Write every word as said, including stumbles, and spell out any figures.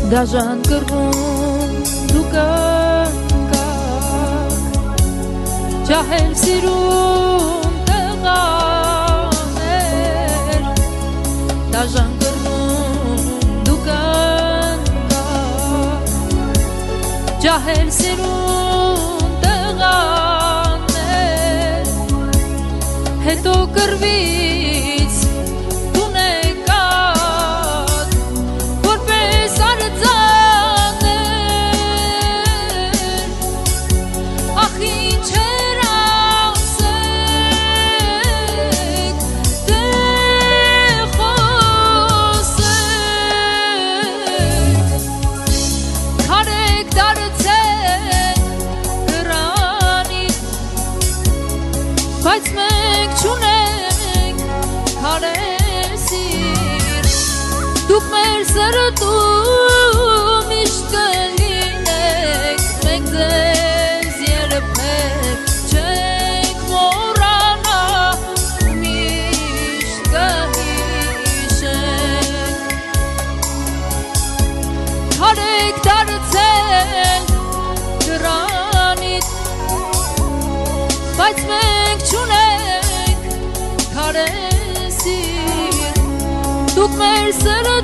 Դաժան կրվում դուք ընկաք Ջահել սիրում տղաներ Դաժան կրվում դուք ընկաք Ջահել սիրում տղաներ Հետո կրվից Բայց մենք չունենք հարեսիր Դուք մեր սրտում միշտ կլինեք Մենք ձեզ երբեք չենք մոռանա Միշտ կհիշենք Քարեք դարձել դրանից Բայց մենք չունենք քարեսիր Դուք մեր սրտում